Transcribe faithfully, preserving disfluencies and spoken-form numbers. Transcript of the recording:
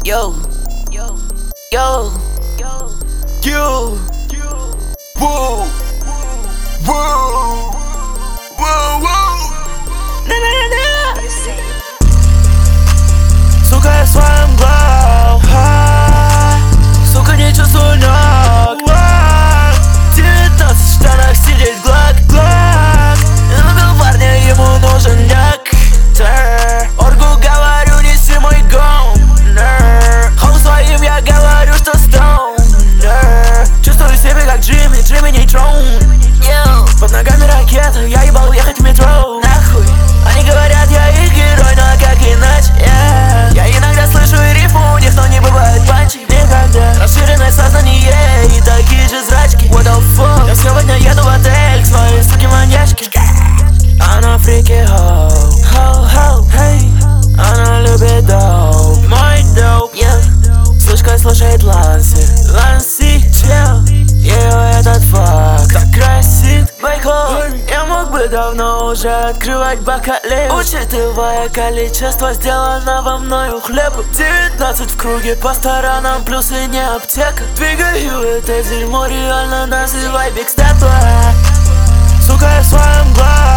Yo, yo, yo, yo, Whoa, whoa, whoa, whoa. на на на на. Сука, я в своем глав, сука, не чувствую ног. девятнадцать в штанах сидит глак, глак. Любил парня, ему нужен нектар. Оргу говорю, неси мой гонор. Хоу своим я говорю, что стоунер. Чувствую себя как Джимми, Джимми Нейтрон. Под ногами ракета, я ебал ехать в метро. Нахуй, они говорят, я их герой, но как иначе, yeah. Я иногда слышу и рифму у них, но не бывает панчи никогда. Расширенное сознание и такие же зрачки. What the fuck? Я сегодня еду в отель к своей суке-маньячке. Она фрики хоу, хоу, хоу, hey. Она любит доп, мой доп, yeah. Слышка слушает Ланси, Ланси, чел. Ее этот факт так красит, Майкл. Я мог бы давно уже открывать бокалы, учитывая количество сделанного мною хлеба. девятнадцать в круге по сторонам, плюс и не аптека. Двигаю это дерьмо, реально называй биг степа. Сука, я в своем глаз.